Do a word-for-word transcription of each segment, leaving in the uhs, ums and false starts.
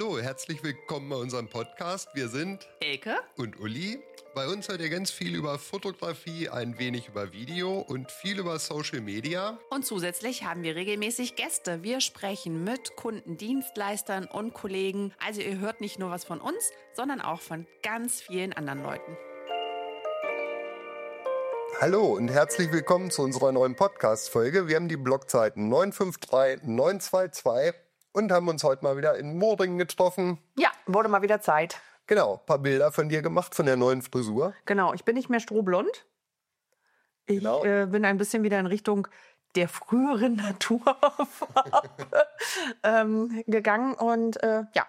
Hallo, herzlich willkommen bei unserem Podcast. Wir sind Elke und Uli. Bei uns hört ihr ganz viel über Fotografie, ein wenig über Video und viel über Social Media. Und zusätzlich haben wir regelmäßig Gäste. Wir sprechen mit Kunden, Dienstleistern und Kollegen. Also ihr hört nicht nur was von uns, sondern auch von ganz vielen anderen Leuten. Hallo und herzlich willkommen zu unserer neuen Podcast-Folge. Wir haben die Blockzeiten neun fünf drei neun zwei zwei und haben uns heute mal wieder in Mordingen getroffen. Ja, wurde mal wieder Zeit. Genau, ein paar Bilder von dir gemacht, von der neuen Frisur. Genau, ich bin nicht mehr strohblond. Ich Genau. äh, bin ein bisschen wieder in Richtung der früheren Naturfarbe ähm, gegangen und äh, ja.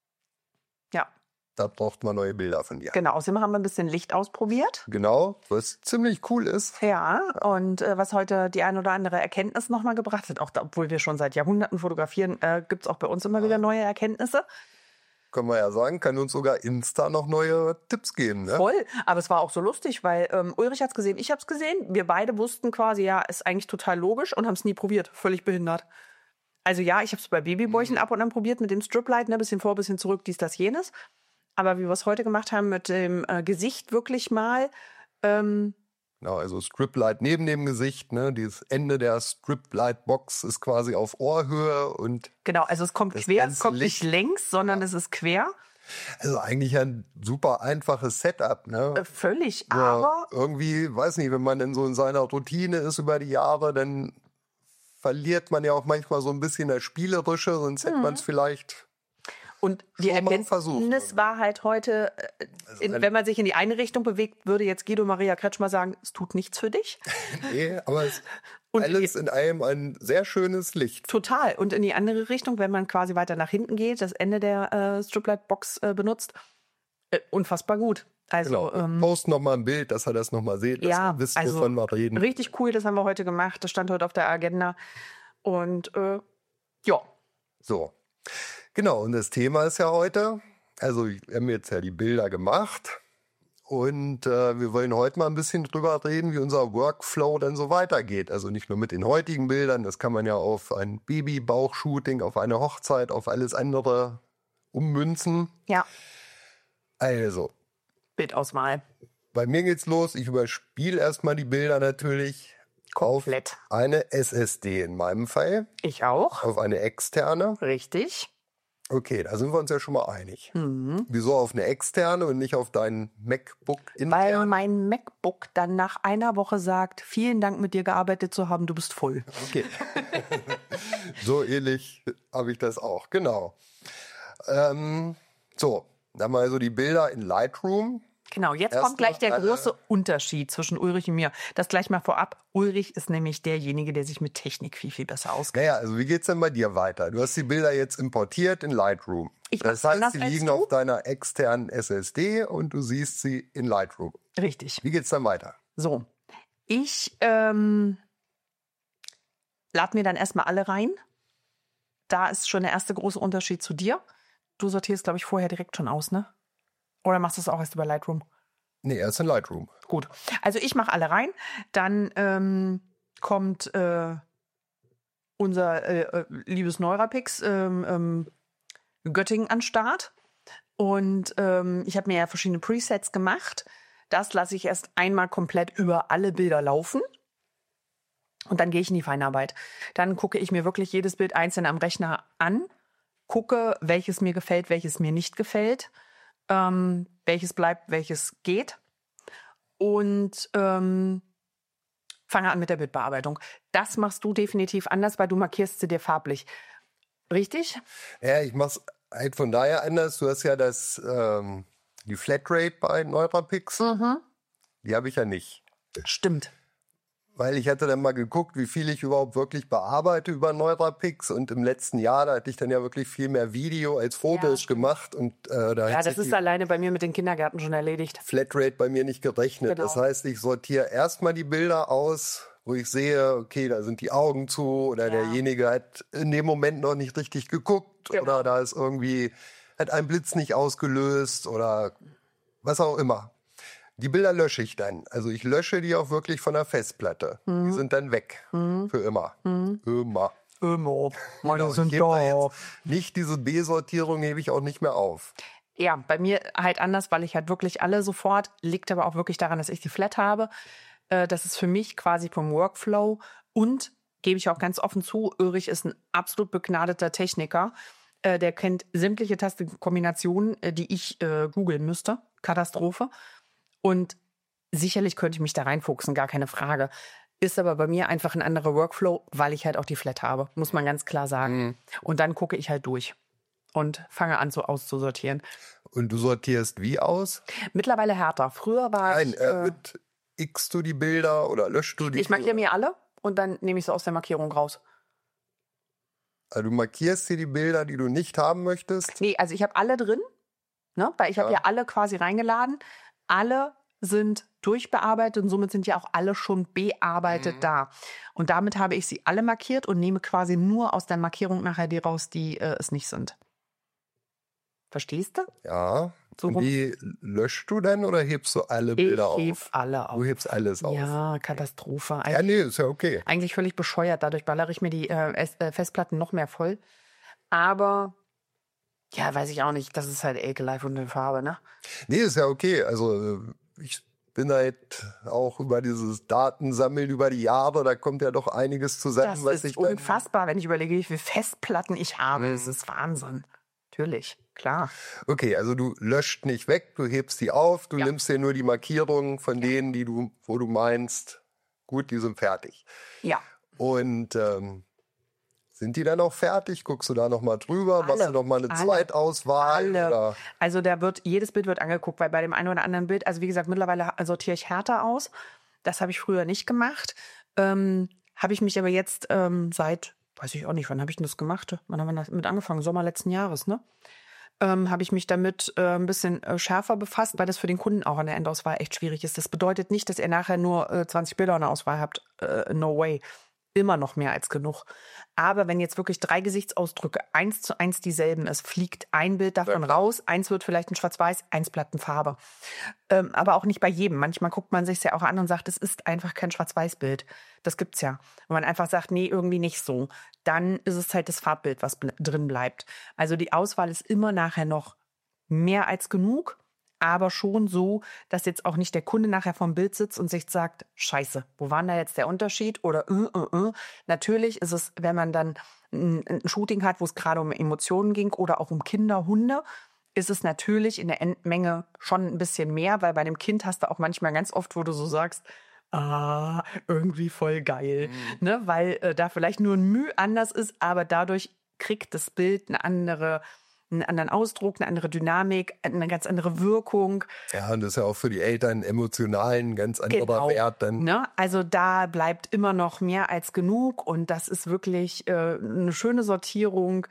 Ja, Da braucht man neue Bilder von dir. genau. Außerdem haben wir ein bisschen Licht ausprobiert. Genau, was ziemlich cool ist. Ja, und äh, was heute die ein oder andere Erkenntnis nochmal gebracht hat, auch da, obwohl wir schon seit Jahrhunderten fotografieren, äh, gibt es auch bei uns immer wieder neue Erkenntnisse. Können wir ja sagen, kann uns sogar Insta noch neue Tipps geben. Ne? Voll, aber es war auch so lustig, weil ähm, Ulrich hat es gesehen, ich habe es gesehen. Wir beide wussten quasi, ja, ist eigentlich total logisch und haben es nie probiert. Völlig behindert. Also ja, ich habe es bei Babybäuchen ab und an probiert mit dem Striplight, ne, bisschen vor, bisschen zurück, dies, das, jenes. Aber wie wir es heute gemacht haben mit dem äh, Gesicht wirklich mal, ähm, Genau, also Striplight neben dem Gesicht, ne? Dieses Ende der Striplight-Box ist quasi auf Ohrhöhe und genau, also es kommt Das quer, es ganze kommt Licht. nicht längs, sondern es ist quer. also eigentlich ein super einfaches Setup, ne? Äh, völlig, Ja, aber irgendwie, weiß nicht, wenn man denn so in seiner Routine ist über die Jahre, dann verliert man ja auch manchmal so ein bisschen das Spielerische, sonst hätte man es vielleicht. und die schon mal Erkenntnis versucht. war halt heute, äh, in, wenn man sich in die eine Richtung bewegt, würde jetzt Guido Maria Kretschmer sagen, es tut nichts für dich. Nee, aber es Und alles in einem ein sehr schönes Licht. Total. Und in die andere Richtung, wenn man quasi weiter nach hinten geht, das Ende der äh, Striplight-Box äh, benutzt, äh, unfassbar gut. Also, Genau. ähm, Post noch mal ein Bild, dass er das noch mal sieht, dass ja, ihr wisst, also wovon wir reden. richtig cool, das haben wir heute gemacht. Das stand heute auf der Agenda. Und äh, ja, So, genau. Und das Thema ist ja heute, also wir haben jetzt ja die Bilder gemacht und äh, wir wollen heute mal ein bisschen drüber reden, wie unser Workflow dann so weitergeht. Also nicht nur mit den heutigen Bildern, das kann man ja auf ein Babybauch-Shooting, auf eine Hochzeit, auf alles andere ummünzen. ja, Also, Bildauswahl. bei mir geht's los. Ich überspiele erstmal die Bilder natürlich Komplett. auf eine S S D in meinem Fall, Ich auch. auf eine externe. Richtig. Okay, da sind wir uns ja schon mal einig. Wieso auf eine externe und nicht auf dein MacBook Weil intern? mein MacBook dann nach einer Woche sagt, vielen Dank mit dir gearbeitet zu haben, du bist voll. Okay. So ähnlich habe ich das auch, genau. Ähm, so, dann haben wir also die Bilder in Lightroom. Genau, jetzt Erst kommt gleich der noch alle- große Unterschied zwischen Ulrich und mir. Das gleich mal vorab. Ulrich ist nämlich derjenige, der sich mit Technik viel, viel besser auskennt. Naja, also wie geht's denn bei dir weiter? Du hast die Bilder jetzt importiert in Lightroom. Ich Das mach's heißt, anders sie als liegen du. auf deiner externen S S D und du siehst sie in Lightroom. Richtig. Wie geht's dann weiter? So, ich ähm, lade mir dann erstmal alle rein. Da ist schon der erste große Unterschied zu dir. Du sortierst, glaube ich, vorher direkt schon aus, ne? Oder machst du es auch erst über Lightroom? Nee, erst in Lightroom. Gut. Also ich mache alle rein. Dann ähm, kommt äh, unser äh, äh, liebes Neurapix ähm, ähm, Göttingen an den Start. Und ähm, ich habe mir ja verschiedene Presets gemacht. Das lasse ich erst einmal komplett über alle Bilder laufen. Und dann gehe ich in die Feinarbeit. Dann gucke ich mir wirklich jedes Bild einzeln am Rechner an, gucke, welches mir gefällt, welches mir nicht gefällt, ähm, welches bleibt, welches geht. Und ähm, fange an mit der Bildbearbeitung. Das machst du definitiv anders, weil du markierst sie dir farblich. Richtig? Ja, ich mach's halt von daher anders. Du hast ja das, ähm, die Flatrate bei Neurapix. Die habe ich ja nicht. Stimmt. Weil ich hatte dann mal geguckt, wie viel ich überhaupt wirklich bearbeite über Neurapix. Und im letzten Jahr, da hatte ich dann ja wirklich viel mehr Video als Fotos Ja, gemacht. Und äh, da Ja, hat das sich ist die alleine bei mir mit den Kindergärten schon erledigt. Flatrate bei mir nicht gerechnet. Genau. Das heißt, ich sortiere erstmal die Bilder aus, wo ich sehe, okay, da sind die Augen zu oder Ja. derjenige hat in dem Moment noch nicht richtig geguckt Genau. oder da ist irgendwie, hat ein Blitz nicht ausgelöst oder was auch immer. Die Bilder lösche ich dann. Also ich lösche die auch wirklich von der Festplatte. Die sind dann weg. Für immer. Immer. immer. Meine Genau, sind ich hebe da da. jetzt nicht diese B-Sortierung, hebe ich auch nicht mehr auf. Ja, bei mir halt anders, weil ich halt wirklich alle sofort, liegt aber auch wirklich daran, dass ich die Flat habe. Äh, das ist für mich quasi vom Workflow und, gebe ich auch ganz offen zu, Ulrich ist ein absolut begnadeter Techniker. Äh, der kennt sämtliche Tastenkombinationen, äh, die ich äh, googeln müsste. Katastrophe. Und sicherlich könnte ich mich da reinfuchsen, gar keine Frage. Ist aber bei mir einfach ein anderer Workflow, weil ich halt auch die Flat habe, muss man ganz klar sagen. Mhm. Und dann gucke ich halt durch und fange an, so auszusortieren. Und du sortierst wie aus? Mittlerweile härter. Früher war Nein, ich... äh, Äh, mit X du die Bilder oder löscht du die? ich markiere mir alle und dann nehme ich sie aus der Markierung raus. Also du markierst dir die Bilder, die du nicht haben möchtest? Nee, also ich habe alle drin, ne? Weil ich habe Ja. ja alle quasi reingeladen. Alle sind durchbearbeitet und somit sind ja auch alle schon bearbeitet Mhm. da. Und damit habe ich sie alle markiert und nehme quasi nur aus der Markierung nachher die raus, die äh, es nicht sind. Verstehst du? Ja. So Und rum- die löscht du dann oder hebst du alle Bilder Ich heb auf? alle auf. Du hebst alles auf. Ja, Katastrophe. Ja, Eigentlich, nee, ist ja okay. eigentlich völlig bescheuert. Dadurch ballere ich mir die äh, S- äh, Festplatten noch mehr voll. Aber, ja, weiß ich auch nicht. Das ist halt Ekelei und eine Farbe, ne? Nee, ist ja okay. Also äh, ich bin halt auch über dieses Datensammeln über die Jahre, da kommt ja doch einiges zusammen, Das was ist ich dann... unfassbar, wenn ich überlege, wie viele Festplatten ich habe. Das ist Wahnsinn. Natürlich, klar. Okay, also du löscht nicht weg, du hebst die auf, du Ja. nimmst dir nur die Markierungen von denen, die du, wo du meinst, gut, die sind fertig. Ja, Und ähm, sind die dann auch fertig? Guckst du da nochmal drüber? Machst Alle. du nochmal eine Alle. Zweitauswahl? alle. Oder? Also da wird, jedes Bild wird angeguckt, weil bei dem einen oder anderen Bild, also wie gesagt, mittlerweile sortiere ich härter aus. Das habe ich früher nicht gemacht. Ähm, habe ich mich aber jetzt ähm, seit, weiß ich auch nicht, wann habe ich denn das gemacht? Wann haben wir damit angefangen? Sommer letzten Jahres, ne? Ähm, habe ich mich damit äh, ein bisschen äh, schärfer befasst, weil das für den Kunden auch an der Endauswahl echt schwierig ist. Das bedeutet nicht, dass ihr nachher nur äh, zwanzig Bilder in der Auswahl habt. Äh, no way. Immer noch mehr als genug. Aber wenn jetzt wirklich drei Gesichtsausdrücke eins zu eins dieselben ist, fliegt ein Bild davon raus, eins wird vielleicht in Schwarz-Weiß, eins bleibt in Farbe. Ähm, aber auch nicht bei jedem. Manchmal guckt man sich ja auch an und sagt, es ist einfach kein Schwarz-Weiß-Bild. Das gibt's ja. Wenn man einfach sagt, nee, irgendwie nicht so, dann ist es halt das Farbbild, was ble- drin bleibt. Also die Auswahl ist immer nachher noch mehr als genug, aber schon so, dass jetzt auch nicht der Kunde nachher vom Bild sitzt und sich sagt, scheiße, wo war denn da jetzt der Unterschied? Oder äh, äh, äh. Natürlich ist es, wenn man dann ein, ein Shooting hat, wo es gerade um Emotionen ging oder auch um Kinder, Hunde, ist es natürlich in der Endmenge schon ein bisschen mehr, weil bei dem Kind hast du auch manchmal ganz oft, wo du so sagst, ah, irgendwie voll geil, Mhm. ne? Weil äh, da vielleicht nur ein Mühe anders ist, aber dadurch kriegt das Bild eine andere, einen anderen Ausdruck, eine andere Dynamik, eine ganz andere Wirkung. Ja, und das ist ja auch für die Eltern emotional ein ganz anderer Genau. Wert. Dann. Ne? Also da bleibt immer noch mehr als genug und das ist wirklich äh, eine schöne Sortierung.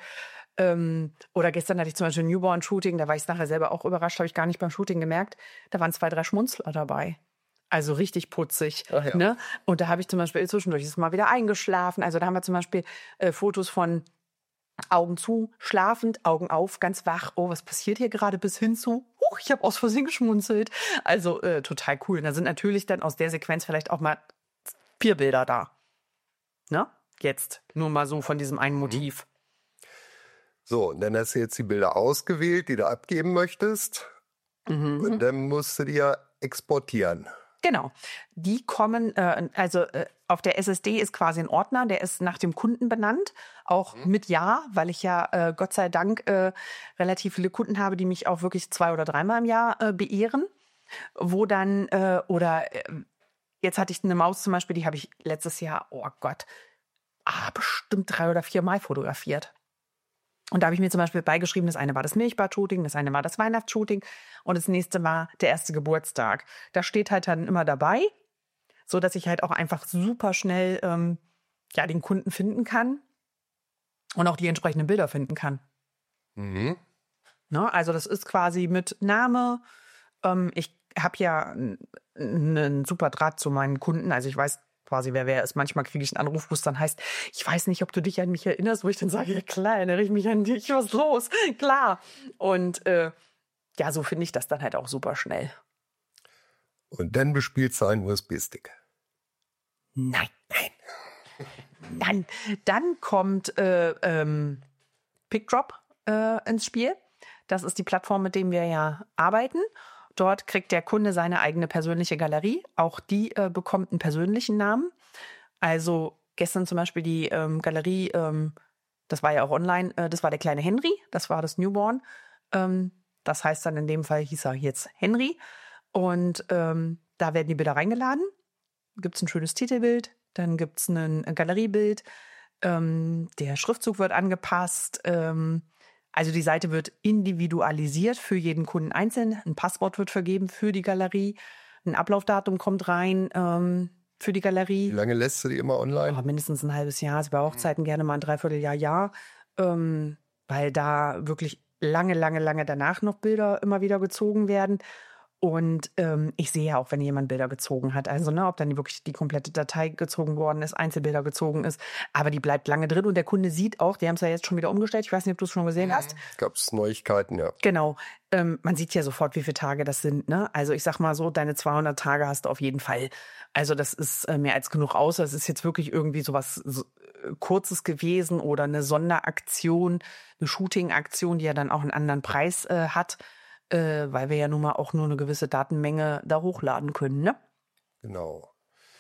Ähm, oder gestern hatte ich zum Beispiel ein Newborn-Shooting, da war ich nachher selber auch überrascht, habe ich gar nicht beim Shooting gemerkt. Da waren zwei, drei Schmunzler dabei. Also richtig putzig. Ach ja. Ne? Und da habe ich zum Beispiel zwischendurch ist mal wieder eingeschlafen. Also da haben wir zum Beispiel äh, Fotos von Augen zu, schlafend, Augen auf, ganz wach. Oh, was passiert hier gerade? Bis hin zu, huch, ich habe aus Versehen geschmunzelt. Also äh, total cool. Und da sind natürlich dann aus der Sequenz vielleicht auch mal vier Bilder da. Ne? Jetzt nur mal so von diesem einen Motiv. So, und dann hast du jetzt die Bilder ausgewählt, die du abgeben möchtest. Mhm. Und dann musst du die ja exportieren. Genau. Die kommen, äh, also äh, auf der S S D ist quasi ein Ordner, der ist nach dem Kunden benannt, auch mit Ja, weil ich ja äh, Gott sei Dank äh, relativ viele Kunden habe, die mich auch wirklich zwei oder dreimal im Jahr äh, beehren, wo dann, äh, oder äh, jetzt hatte ich eine Maus zum Beispiel, die habe ich letztes Jahr, oh Gott, ah, bestimmt drei oder vier Mal fotografiert. Und da habe ich mir zum Beispiel beigeschrieben, das eine war das Milchbad-Shooting, das eine war das Weihnachtsshooting und das nächste war der erste Geburtstag. Da steht halt dann immer dabei, so dass ich halt auch einfach super schnell ähm, ja, den Kunden finden kann und auch die entsprechenden Bilder finden kann. Mhm. Ne? Also das ist quasi mit Name. Ähm, ich habe ja einen super Draht zu meinen Kunden, also ich weiß quasi, wer wer ist. Manchmal kriege ich einen Anruf, wo es dann heißt, ich weiß nicht, ob du dich an mich erinnerst, wo ich dann sage, ja klar, erinnere ich mich an dich, was ist los? Klar. Und äh, ja, so finde ich das dann halt auch super schnell. Und dann bespielst du einen U S B-Stick. Nein. Dann, dann kommt äh, ähm, PickDrop äh, ins Spiel. Das ist die Plattform, mit der wir ja arbeiten. Dort kriegt der Kunde seine eigene persönliche Galerie. Auch die äh, bekommt einen persönlichen Namen. Also gestern zum Beispiel die ähm, Galerie, ähm, das war ja auch online, äh, das war der kleine Henry, das war das Newborn. Ähm, das heißt dann in dem Fall, hieß er jetzt Henry. Und ähm, da werden die Bilder reingeladen. Gibt es ein schönes Titelbild, dann gibt es ein Galeriebild. Ähm, der Schriftzug wird angepasst. Ähm, also die Seite wird individualisiert für jeden Kunden einzeln. Ein Passwort wird vergeben für die Galerie. Ein Ablaufdatum kommt rein ähm, für die Galerie. Wie lange lässt du die immer online? Oh, mindestens ein halbes Jahr. Also bei Hochzeiten gerne mal ein Dreivierteljahr, Jahr. Ähm, weil da wirklich lange, lange, lange danach noch Bilder immer wieder gezogen werden. Und ähm, ich sehe ja auch, wenn jemand Bilder gezogen hat. Also, ne, ob dann wirklich die komplette Datei gezogen worden ist, Einzelbilder gezogen ist. Aber die bleibt lange drin und der Kunde sieht auch, die haben es ja jetzt schon wieder umgestellt. Ich weiß nicht, ob du es schon gesehen hast. Gab es Neuigkeiten, ja. Genau. Ähm, man sieht ja sofort, wie viele Tage das sind. Ne? Also ich sag mal so, deine zweihundert Tage hast du auf jeden Fall. Also das ist äh, mehr als genug aus. Das ist jetzt wirklich irgendwie sowas so, äh, Kurzes gewesen oder eine Sonderaktion, eine Shooting-Aktion, die ja dann auch einen anderen Preis äh, hat. Äh, weil wir ja nun mal auch nur eine gewisse Datenmenge da hochladen können, ne? Genau.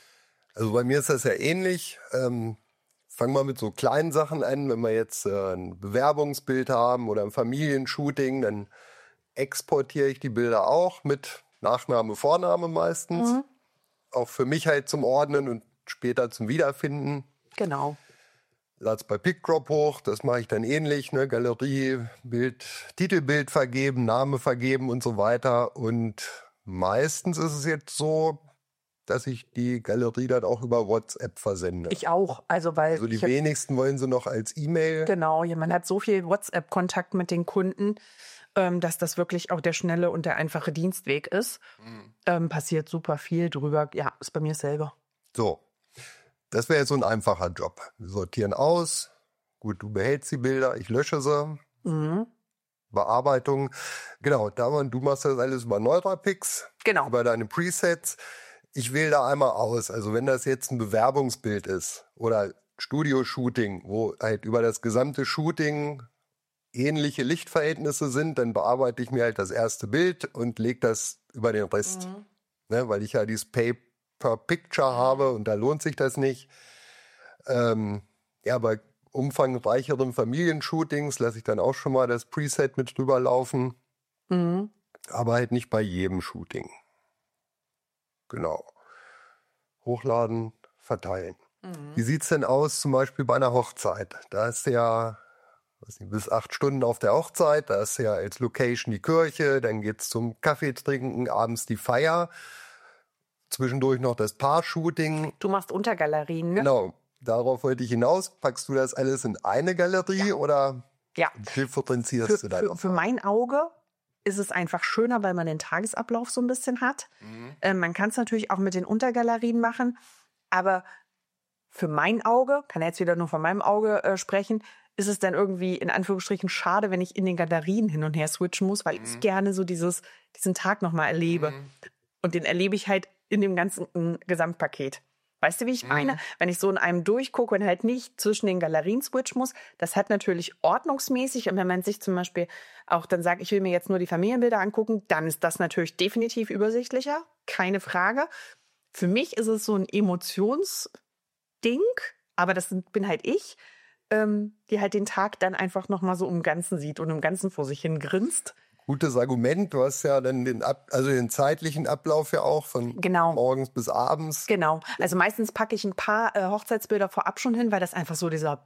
Also bei mir ist das ja ähnlich. Ähm, fangen wir mit so kleinen Sachen an. Wenn wir jetzt äh, ein Bewerbungsbild haben oder ein Familienshooting, dann exportiere ich die Bilder auch mit Nachname, Vorname meistens. Mhm. Auch für mich halt zum Ordnen und später zum Wiederfinden. Genau. Lad's bei PickDrop hoch, das mache ich dann ähnlich, ne? Galerie, Bild, Titelbild vergeben, Name vergeben und so weiter. Und meistens ist es jetzt so, dass ich die Galerie dann auch über WhatsApp versende. Ich auch, also weil also die wenigsten wollen sie noch als E-Mail. Genau, man hat so viel WhatsApp-Kontakt mit den Kunden, ähm, dass das wirklich auch der schnelle und der einfache Dienstweg ist. Mhm. Ähm, passiert super viel drüber. Ja, ist bei mir selber. So. Das wäre jetzt so ein einfacher Job. Wir sortieren aus. Gut, du behältst die Bilder, ich lösche sie. Mhm. Bearbeitung. Genau, da du machst das alles über Neurapix. Genau. Über deine Presets. Ich wähle da einmal aus. Also wenn das jetzt ein Bewerbungsbild ist oder Studio-Shooting, wo halt über das gesamte Shooting ähnliche Lichtverhältnisse sind, dann bearbeite ich mir halt das erste Bild und lege das über den Rest. Mhm. Ne, weil ich ja dieses Pay per Picture habe und da lohnt sich das nicht. Ähm, ja, bei umfangreicheren Familienshootings lasse ich dann auch schon mal das Preset mit drüber laufen. Mhm. Aber halt nicht bei jedem Shooting. Genau. Hochladen, verteilen. Mhm. Wie sieht es denn aus zum Beispiel bei einer Hochzeit? Da ist ja weiß nicht, bis acht Stunden auf der Hochzeit, da ist ja als Location die Kirche, dann geht's zum Kaffee trinken, abends die Feier. Zwischendurch noch das Paar-Shooting. Du machst Untergalerien, ne? Genau, darauf wollte ich hinaus. Packst du das alles in eine Galerie ja. oder ja. differenzierst für, du da? Für, für mein Auge ist es einfach schöner, weil man den Tagesablauf so ein bisschen hat. Mhm. Äh, man kann es natürlich auch mit den Untergalerien machen, aber für mein Auge, kann jetzt wieder nur von meinem Auge äh, sprechen, ist es dann irgendwie in Anführungsstrichen schade, wenn ich in den Galerien hin und her switchen muss, weil mhm. ich gerne so dieses, diesen Tag nochmal erlebe. Mhm. Und den erlebe ich halt in dem ganzen Gesamtpaket. Weißt du, wie ich meine? Mhm. Wenn ich so in einem durchgucke und halt nicht zwischen den Galerien switchen muss, das hat natürlich ordnungsmäßig. Und wenn man sich zum Beispiel auch dann sagt, ich will mir jetzt nur die Familienbilder angucken, dann ist das natürlich definitiv übersichtlicher. Keine Frage. Für mich ist es so ein Emotionsding, aber das bin halt ich, ähm, die halt den Tag dann einfach nochmal so im Ganzen sieht und im Ganzen vor sich hin grinst. Gutes Argument. Du hast ja dann den, Ab- also den zeitlichen Ablauf ja auch von genau. morgens bis abends. Genau. Also meistens packe ich ein paar äh, Hochzeitsbilder vorab schon hin, weil das einfach so dieser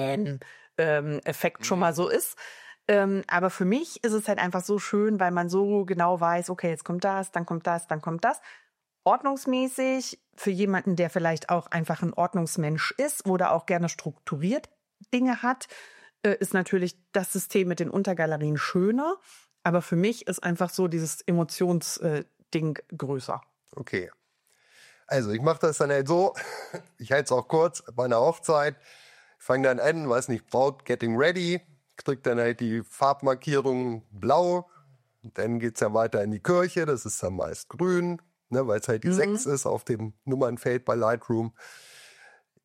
Bam-Effekt ähm, schon mal so ist. Ähm, aber für mich ist es halt einfach so schön, weil man so genau weiß, okay, jetzt kommt das, dann kommt das, dann kommt das. Ordnungsmäßig für jemanden, der vielleicht auch einfach ein Ordnungsmensch ist oder auch gerne strukturiert Dinge hat, äh, ist natürlich das System mit den Untergalerien schöner. Aber für mich ist einfach so dieses Emotionsding äh, größer. Okay. Also ich mache das dann halt so, ich halte es auch kurz, bei einer Hochzeit, ich fange dann an, weiß nicht, Braut getting ready, kriege dann halt die Farbmarkierung blau, dann geht es ja weiter in die Kirche, das ist dann meist grün, ne, weil es halt die mhm. sechs ist auf dem Nummernfeld bei Lightroom.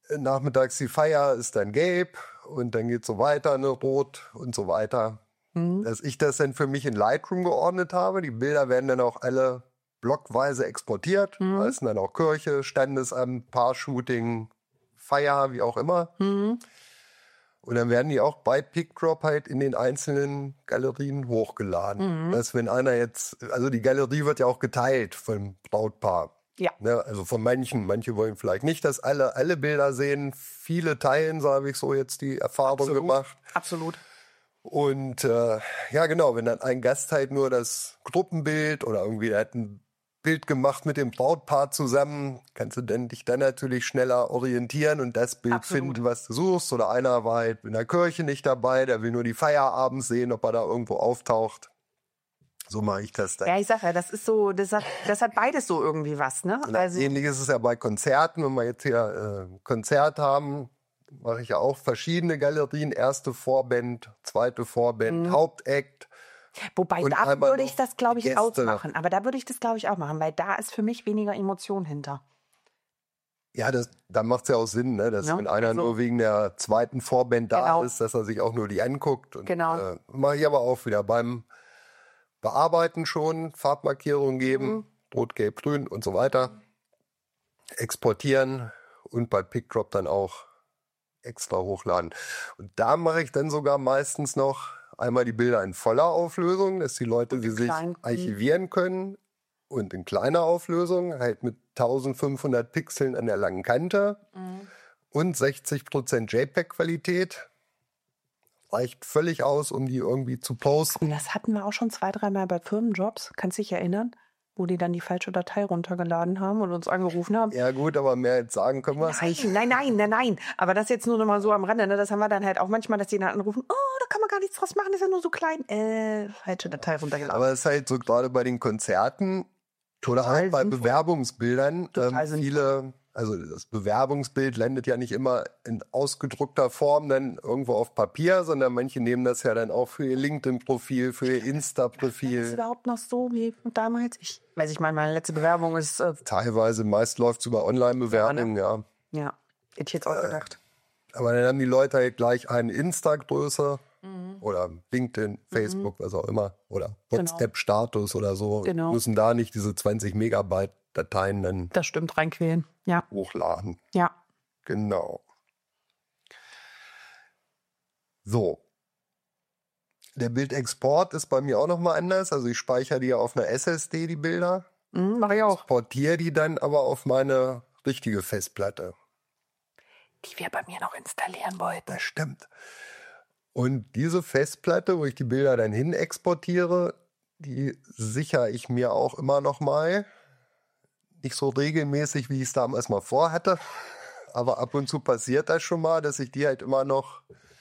nachmittags die Feier ist dann gelb und dann geht so weiter, ne, rot und so weiter. Mhm. Dass ich das dann für mich in Lightroom geordnet habe. Die Bilder werden dann auch alle blockweise exportiert. Mhm. Da ist dann auch Kirche, Standesamt, Paar-Shooting, Feier, wie auch immer. Mhm. Und dann werden die auch bei PicDrop halt in den einzelnen Galerien hochgeladen. Mhm. Dass wenn einer jetzt, also die Galerie wird ja auch geteilt vom Brautpaar. Ja. Ne, also von manchen. Manche wollen vielleicht nicht, dass alle alle Bilder sehen. Viele teilen, so habe ich so jetzt die Erfahrung Absolut. gemacht. Absolut. Und äh, ja genau, wenn dann ein Gast halt nur das Gruppenbild oder irgendwie der hat ein Bild gemacht mit dem Brautpaar zusammen, kannst du denn, dich dann natürlich schneller orientieren und das Bild Absolut. finden, was du suchst. Oder einer war halt in der Kirche nicht dabei, der will nur die Feier abends sehen, ob er da irgendwo auftaucht. So mache ich das dann. Ja, ich sage ja, das ist so, das hat, das hat beides so irgendwie was, ne? Also ähnlich ist es ja bei Konzerten, wenn wir jetzt hier äh, Konzert haben, mache ich ja auch verschiedene Galerien, erste Vorband, zweite Vorband, mhm. Hauptakt. Wobei, da würde ich das, glaube ich, ausmachen. Aber da würde ich das, glaube ich, auch machen, weil da ist für mich weniger Emotion hinter. Ja, das, da macht es ja auch Sinn, ne? Dass ja, wenn einer also, nur wegen der zweiten Vorband da genau. ist, dass er sich auch nur die anguckt. Und, genau. Äh, mache ich aber auch wieder beim Bearbeiten schon, Farbmarkierungen geben, mhm. Rot, Gelb, Grün und so weiter. Exportieren und bei PicDrop dann auch extra hochladen. Und da mache ich dann sogar meistens noch einmal die Bilder in voller Auflösung, dass die Leute sie sich klein. archivieren können und in kleiner Auflösung, halt mit eintausendfünfhundert Pixeln an der langen Kante mhm. und sechzig Prozent JPEG-Qualität. Reicht völlig aus, um die irgendwie zu posten. Das hatten wir auch schon zwei, dreimal bei Firmenjobs. Kannst du dich erinnern? Wo die dann die falsche Datei runtergeladen haben und uns angerufen haben. Ja gut, aber mehr jetzt sagen können wir es nicht. Nein, nein, nein, nein. Aber das jetzt nur noch mal so am Rande. Ne? Das haben wir dann halt auch manchmal, dass die dann anrufen, oh, da kann man gar nichts draus machen, das ist ja nur so klein. Äh, falsche Datei runtergeladen. Aber es ist halt so gerade bei den Konzerten oder Total auch bei sinnvoll. Bewerbungsbildern. Total Ähm, viele, also das Bewerbungsbild landet ja nicht immer in ausgedruckter Form dann irgendwo auf Papier, sondern manche nehmen das ja dann auch für ihr LinkedIn-Profil, für ihr Insta-Profil. Ist es überhaupt noch so wie damals? Ich weiß, ich meine, meine letzte Bewerbung ist... Äh, Teilweise, meist läuft es über Online-Bewerbungen, ja. Ne? Ja, hätte ich jetzt auch gedacht. Äh, aber dann haben die Leute halt gleich eine Insta-Größe mhm. oder LinkedIn, Facebook, mhm. was auch immer. Oder WhatsApp-Status genau. oder so. Genau. Müssen da nicht diese zwanzig Megabyte Dateien dann das stimmt, reinquälen. Ja. hochladen. Ja. Genau. So. Der Bildexport ist bei mir auch nochmal anders. Also ich speichere die ja auf einer S S D, die Bilder. Mhm, mache ich auch. Exportiere die dann aber auf meine richtige Festplatte. Die wir bei mir noch installieren wollten. Das stimmt. Und diese Festplatte, wo ich die Bilder dann hin exportiere, die sichere ich mir auch immer noch mal. Nicht so regelmäßig, wie ich es damals mal vorhatte. Aber ab und zu passiert das schon mal, dass ich die halt immer noch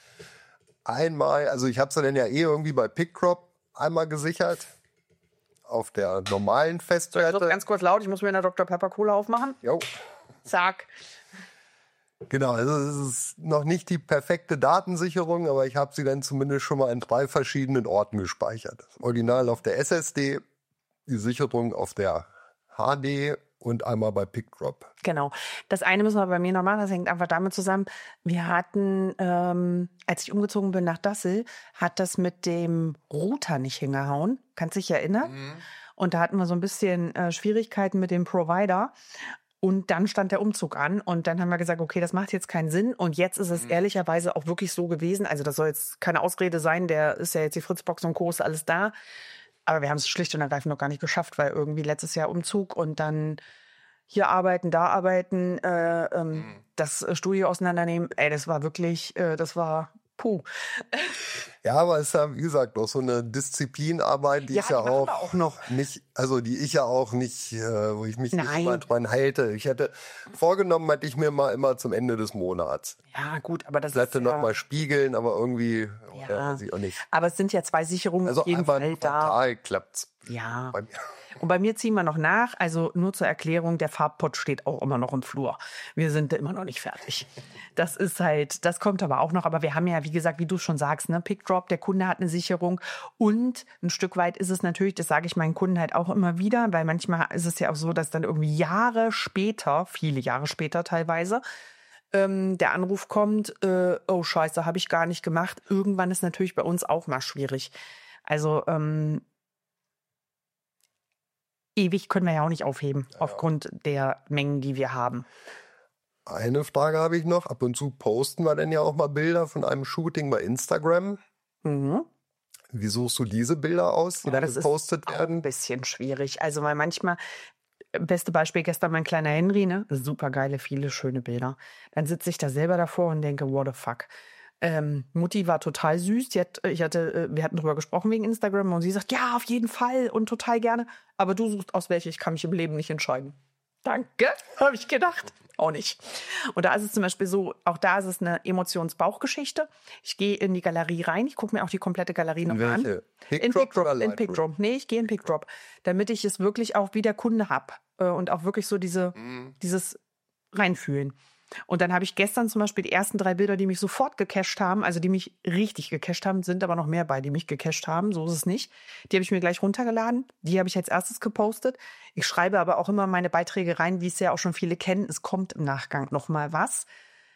einmal, also ich habe sie dann ja eh irgendwie bei PicDrop einmal gesichert. Auf der normalen Festplatte. So, ganz kurz laut, ich muss mir eine Doktor Pepper Cola aufmachen. Jo. Zack. Genau, also es ist noch nicht die perfekte Datensicherung, aber ich habe sie dann zumindest schon mal an drei verschiedenen Orten gespeichert. Das Original auf der S S D, die Sicherung auf der H D und einmal bei PicDrop. Genau. Das eine müssen wir bei mir noch machen, das hängt einfach damit zusammen. Wir hatten, ähm, als ich umgezogen bin nach Dassel, hat das mit dem Router nicht hingehauen. Kannst dich erinnern? Mhm. Und da hatten wir so ein bisschen äh, Schwierigkeiten mit dem Provider. Und dann stand der Umzug an und dann haben wir gesagt, okay, das macht jetzt keinen Sinn. Und jetzt ist es mhm. ehrlicherweise auch wirklich so gewesen. Also das soll jetzt keine Ausrede sein, der ist ja jetzt die Fritzbox und Co. ist alles da. Aber wir haben es schlicht und ergreifend noch gar nicht geschafft, weil irgendwie letztes Jahr Umzug und dann hier arbeiten, da arbeiten, äh, ähm, mhm. das Studio auseinandernehmen. Ey, das war wirklich, äh, das war puh. Ja, aber es ist ja, wie gesagt, auch so eine Disziplinarbeit, die ja, ich ja die auch, auch noch nicht, also die ich ja auch nicht, äh, wo ich mich Nein. nicht mal dran halte. Ich hätte vorgenommen, hätte ich mir mal immer zum Ende des Monats. Ja, gut, aber das ich hätte ist noch ja... mal spiegeln, aber irgendwie, ja, ja, weiß ich auch nicht. Aber es sind ja zwei Sicherungen also auf jeden Fall da. Total klappt's. Ja. Bei mir. Und bei mir ziehen wir noch nach. Also nur zur Erklärung, der Farbpott steht auch immer noch im Flur. Wir sind immer noch nicht fertig. Das ist halt, das kommt aber auch noch. Aber wir haben ja, wie gesagt, wie du schon sagst, ne, PicDrop, der Kunde hat eine Sicherung. Und ein Stück weit ist es natürlich, das sage ich meinen Kunden halt auch immer wieder, weil manchmal ist es ja auch so, dass dann irgendwie Jahre später, viele Jahre später teilweise, ähm, der Anruf kommt, äh, oh scheiße, habe ich gar nicht gemacht. Irgendwann ist natürlich bei uns auch mal schwierig. Also ähm, ewig können wir ja auch nicht aufheben, ja. aufgrund der Mengen, die wir haben. Eine Frage habe ich noch. Ab und zu posten wir dann ja auch mal Bilder von einem Shooting bei Instagram. Mhm. Wie suchst du diese Bilder aus, die ja, das gepostet ist werden? Auch ein bisschen schwierig. Also weil manchmal, beste Beispiel gestern mein kleiner Henry, ne? Super geile, viele schöne Bilder. Dann sitze ich da selber davor und denke, what the fuck. Ähm, Mutti war total süß. Die hat, ich hatte, wir hatten drüber gesprochen wegen Instagram und sie sagt, ja, auf jeden Fall und total gerne. Aber du suchst aus welche, ich kann mich im Leben nicht entscheiden. Danke, habe ich gedacht. Auch nicht. Und da ist es zum Beispiel so, auch da ist es eine Emotions-Bauchgeschichte. Ich gehe in die Galerie rein, ich gucke mir auch die komplette Galerie noch an. In Pickdrop, in Pickdrop. Nee, ich gehe in Pickdrop, damit ich es wirklich auch wie der Kunde habe und auch wirklich so diese, mhm. dieses Reinfühlen. Und dann habe ich gestern zum Beispiel die ersten drei Bilder, die mich sofort gecached haben, also die mich richtig gecached haben, sind aber noch mehr bei, die mich gecached haben, so ist es nicht. Die habe ich mir gleich runtergeladen, die habe ich als erstes gepostet. Ich schreibe aber auch immer meine Beiträge rein, wie es ja auch schon viele kennen. Es kommt im Nachgang noch mal was.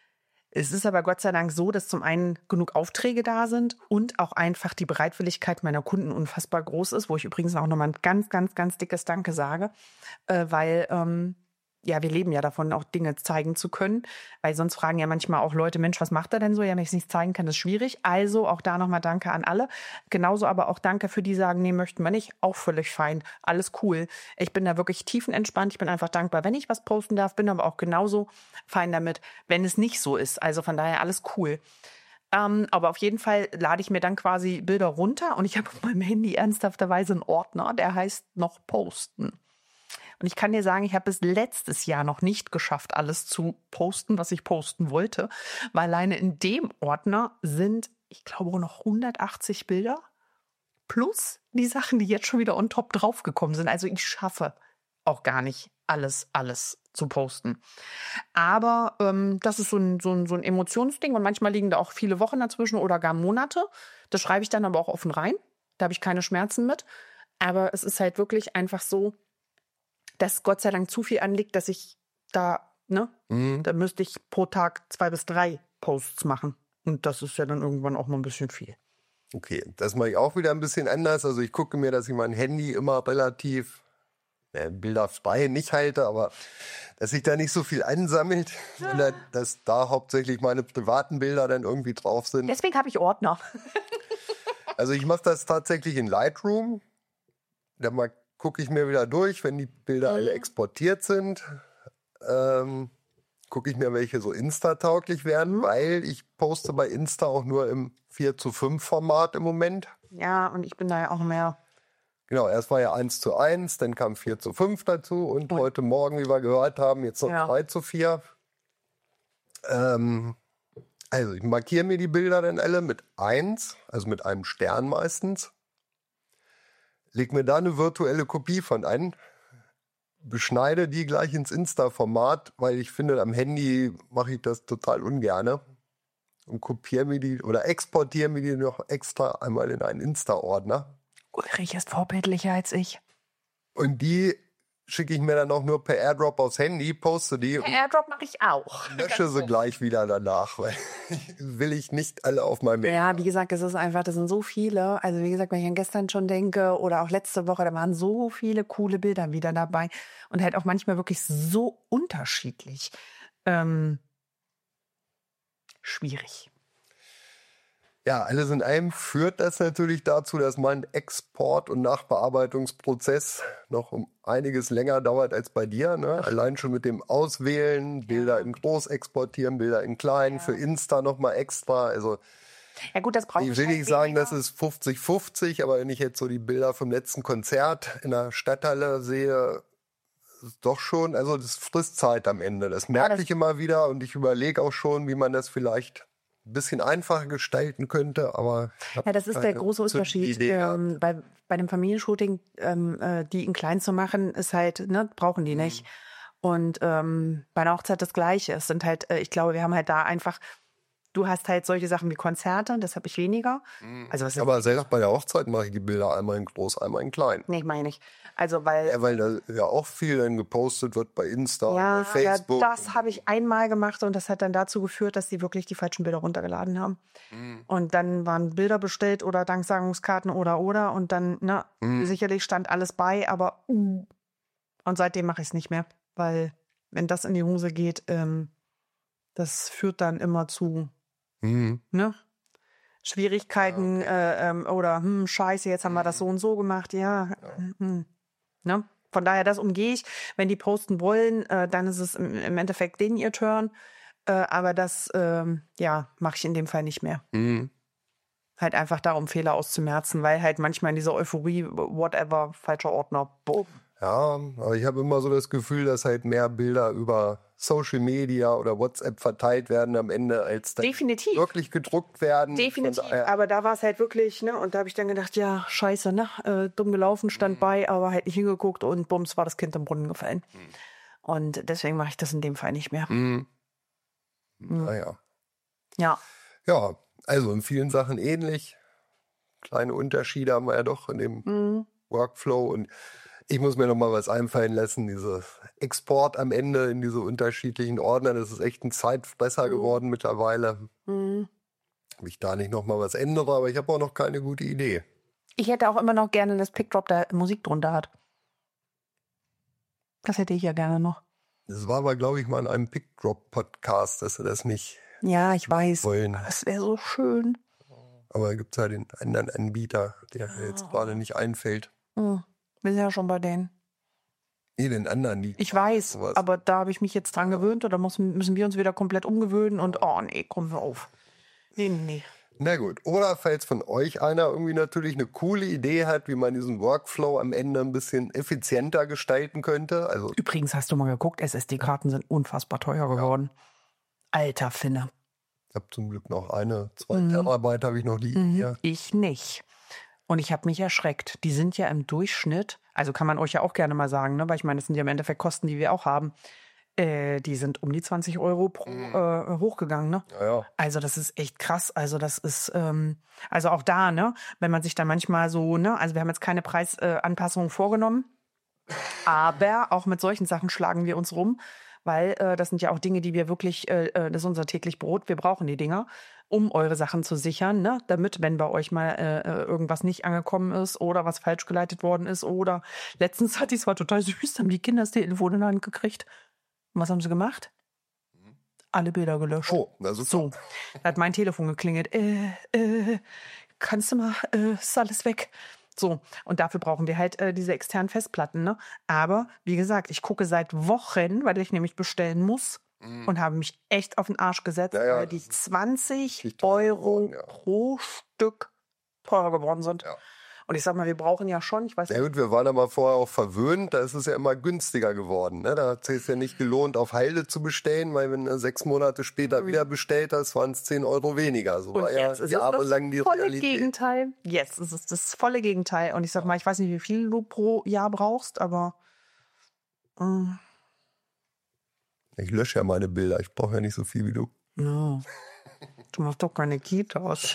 Es ist aber Gott sei Dank so, dass zum einen genug Aufträge da sind und auch einfach die Bereitwilligkeit meiner Kunden unfassbar groß ist, wo ich übrigens auch nochmal ein ganz, ganz, ganz dickes Danke sage, äh, weil ähm, ja, wir leben ja davon, auch Dinge zeigen zu können, weil sonst fragen ja manchmal auch Leute, Mensch, was macht er denn so? Ja, wenn ich es nicht zeigen kann, ist schwierig. Also auch da nochmal Danke an alle. Genauso aber auch Danke für die, die sagen, nee, möchten wir nicht. Auch völlig fein. Alles cool. Ich bin da wirklich tiefenentspannt. Ich bin einfach dankbar, wenn ich was posten darf, bin aber auch genauso fein damit, wenn es nicht so ist. Also von daher alles cool. Ähm, aber auf jeden Fall lade ich mir dann quasi Bilder runter und ich habe auf meinem Handy ernsthafterweise einen Ordner, der heißt noch posten. Und ich kann dir sagen, ich habe es letztes Jahr noch nicht geschafft, alles zu posten, was ich posten wollte. Weil alleine in dem Ordner sind, ich glaube, noch hundertachtzig Bilder. Plus die Sachen, die jetzt schon wieder on top draufgekommen sind. Also ich schaffe auch gar nicht alles, alles zu posten. Aber ähm, das ist so ein, so, ein, so ein Emotionsding. Und manchmal liegen da auch viele Wochen dazwischen oder gar Monate. Das schreibe ich dann aber auch offen rein. Da habe ich keine Schmerzen mit. Aber es ist halt wirklich einfach so, dass Gott sei Dank zu viel anliegt, dass ich da, ne, mhm. da müsste ich pro Tag zwei bis drei Posts machen. Und das ist ja dann irgendwann auch mal ein bisschen viel. Okay, das mache ich auch wieder ein bisschen anders. Also ich gucke mir, dass ich mein Handy immer relativ äh, bilderfrei nicht halte, aber dass sich da nicht so viel ansammelt, ja. sondern dass da hauptsächlich meine privaten Bilder dann irgendwie drauf sind. Deswegen habe ich Ordner. Also ich mache das tatsächlich in Lightroom. Da mal gucke ich mir wieder durch, wenn die Bilder alle exportiert sind. Ähm, gucke ich mir, welche so Insta-tauglich werden, weil ich poste bei Insta auch nur im vier zu fünf Format im Moment. Ja, und ich bin da ja auch mehr. Genau, erst war ja eins zu eins, dann kam vier zu fünf dazu und, und heute Morgen, wie wir gehört haben, jetzt noch ja. drei zu vier. Ähm, also ich markiere mir die Bilder dann alle mit eins, also mit einem Stern meistens. Leg mir da eine virtuelle Kopie von ein, beschneide die gleich ins Insta-Format, weil ich finde, am Handy mache ich das total ungerne und kopiere mir die oder exportiere mir die noch extra einmal in einen Insta-Ordner. Ulrich ist vorbildlicher als ich. Und die schicke ich mir dann auch nur per Airdrop aufs Handy, poste die. Per Airdrop mache ich auch. Lösche sie gleich wieder danach, weil will ich nicht alle auf meinem Handy. Ja, wie gesagt, es ist einfach, das sind so viele. Also wie gesagt, wenn ich an gestern schon denke oder auch letzte Woche, da waren so viele coole Bilder wieder dabei und halt auch manchmal wirklich so unterschiedlich. Ähm, schwierig. Ja, alles in allem führt das natürlich dazu, dass mein Export- und Nachbearbeitungsprozess noch um einiges länger dauert als bei dir. Ne? Allein schon mit dem Auswählen, Bilder ja. in groß exportieren, Bilder in klein, ja. für Insta nochmal extra. Also ja gut, das brauche ich. Ich will nicht sagen, das ist fünfzig fünfzig, aber wenn ich jetzt so die Bilder vom letzten Konzert in der Stadthalle sehe, ist doch schon, also das frisst Zeit am Ende. Das merke ja, das ich immer wieder und ich überlege auch schon, wie man das vielleicht ein bisschen einfacher gestalten könnte, aber ja, das ist der große Unterschied. Ähm, bei, bei dem Familienshooting, ähm, äh, die in klein zu machen, ist halt, ne, brauchen die nicht. Mhm. Und ähm, bei einer Hochzeit das Gleiche. Es sind halt, äh, ich glaube, wir haben halt da einfach Du hast halt solche Sachen wie Konzerte, das habe ich weniger. Also was Aber selbst bei der Hochzeit mache ich die Bilder einmal in groß, einmal in klein. nee, meine ich. Also weil Ja, weil da ja auch viel dann gepostet wird bei Insta, ja, bei Facebook. ja, das habe ich einmal gemacht und das hat dann dazu geführt, dass sie wirklich die falschen Bilder runtergeladen haben. Mhm. Und dann waren Bilder bestellt oder Danksagungskarten oder oder und dann, na, Mhm. sicherlich stand alles bei, aber uh, und seitdem mache ich es nicht mehr, weil wenn das in die Hose geht, ähm, das führt dann immer zu, Mhm. ne? Schwierigkeiten äh, ähm, oder hm, scheiße, jetzt haben wir das so und so gemacht, ja. Hm, ne? Von daher, das umgehe ich. Wenn die posten wollen, äh, dann ist es im, im Endeffekt denen ihr Turn. Äh, aber das, ähm, ja, mache ich in dem Fall nicht mehr. Mhm. Halt einfach darum, Fehler auszumerzen, weil halt manchmal in dieser Euphorie, whatever, falscher Ordner, boom. Ja, aber ich habe immer so das Gefühl, dass halt mehr Bilder über Social Media oder WhatsApp verteilt werden am Ende, als dann Definitiv. wirklich gedruckt werden. Definitiv, Von daher- aber da war es halt wirklich, ne, und da habe ich dann gedacht, ja, scheiße, ne, äh, dumm gelaufen, stand bei, aber halt nicht hingeguckt und bums, war das Kind im Brunnen gefallen. Und deswegen mache ich das in dem Fall nicht mehr. Mhm. Naja. Ja, Ja, also in vielen Sachen ähnlich. Kleine Unterschiede haben wir ja doch in dem mhm. Workflow. Und ich muss mir noch mal was einfallen lassen. Dieses Export am Ende in diese unterschiedlichen Ordner, das ist echt ein Zeitfresser geworden mittlerweile. Mhm. Ob ich da nicht noch mal was ändere, aber ich habe auch noch keine gute Idee. Ich hätte auch immer noch gerne das Pickdrop, der Musik drunter hat. Das hätte ich ja gerne noch. Das war aber, glaube ich, mal in einem Pickdrop-Podcast, dass sie das nicht Ja, ich weiß. wollen. Das wäre so schön. Aber gibt es halt den anderen Anbieter, der mir jetzt gerade nicht einfällt. Mhm. Wir sind ja schon bei denen. Nee, den anderen nicht. Ich weiß, Sowas. aber da habe ich mich jetzt dran gewöhnt oder muss, müssen wir uns wieder komplett umgewöhnen und oh nee, kommen wir auf. Nee, nee, nee. Na gut, oder falls von euch einer irgendwie natürlich eine coole Idee hat, wie man diesen Workflow am Ende ein bisschen effizienter gestalten könnte. Also Übrigens, hast du mal geguckt, S S D-Karten sind unfassbar teuer geworden. Alter Finne. ich habe zum Glück noch eine, zwei Mhm. Terabyte habe ich noch liegen hier. Ich nicht. Und ich habe mich erschreckt. Die sind ja im Durchschnitt, also kann man euch ja auch gerne mal sagen, ne? Weil ich meine, das sind ja im Endeffekt Kosten, die wir auch haben. Äh, die sind um die zwanzig Euro pro, äh, hochgegangen. Ne? Ja, ja. Also das ist echt krass. Also das ist, ähm, also auch da, ne, wenn man sich dann manchmal so, ne, also wir haben jetzt keine Preisanpassungen äh, vorgenommen, aber auch mit solchen Sachen schlagen wir uns rum, weil äh, das sind ja auch Dinge, die wir wirklich, äh, das ist unser täglich Brot, wir brauchen die Dinger, um eure Sachen zu sichern, ne, damit, wenn bei euch mal äh, irgendwas nicht angekommen ist oder was falsch geleitet worden ist oder letztens hatte ich, es war total süß, haben die Kinder das Telefon in der Hand gekriegt. Und was haben sie gemacht? Alle Bilder gelöscht. Oh, na super. So, da hat mein Telefon geklingelt. Äh, äh, kannst du mal, äh, ist alles weg. So, und dafür brauchen wir halt äh, diese externen Festplatten. Ne? Aber, wie gesagt, ich gucke seit Wochen, weil ich nämlich bestellen muss und habe mich echt auf den Arsch gesetzt, Ja, ja, weil die das ist zwanzig richtig teuer Euro geworden, ja. pro Stück teurer geworden sind. Ja. Und ich sag mal, wir brauchen ja schon, ich weiß Ja nicht, gut, wir waren aber vorher auch verwöhnt, da ist es ja immer günstiger geworden. Ne? Da hat es sich ja nicht gelohnt, auf Halde zu bestellen, weil wenn du sechs Monate später wieder bestellt hast, waren es zehn Euro weniger. So und war ja jetzt ist es jahrelang die das volle Realität. Gegenteil. Jetzt ist es das volle Gegenteil. Und ich sag mal, ich weiß nicht, wie viel du pro Jahr brauchst, aber mm, Ich lösche ja meine Bilder, ich brauche ja nicht so viel wie du. no. Du machst doch keine Kitas.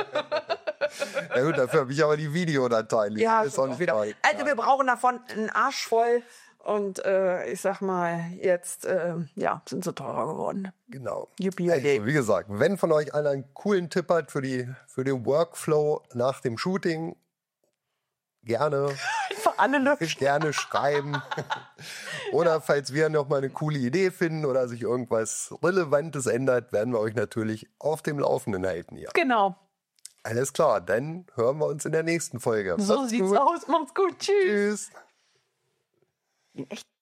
Ja gut, dafür habe ich aber die Videodateien. Die Ja, ist auch nicht wieder. frei. Also wir brauchen davon einen Arsch voll. Und äh, ich sag mal, jetzt äh, ja, sind sie teurer geworden. Genau. Yippie, Also, yippie. wie gesagt, wenn von euch einer einen coolen Tipp hat für, die, für den Workflow nach dem Shooting, gerne, Einfach alle löschen. gerne schreiben. Oder falls wir noch mal eine coole Idee finden oder sich irgendwas Relevantes ändert, werden wir euch natürlich auf dem Laufenden halten hier. Genau. Alles klar, dann hören wir uns in der nächsten Folge. So Macht's sieht's gut. aus. Macht's gut. Tschüss. Tschüss. Bin echt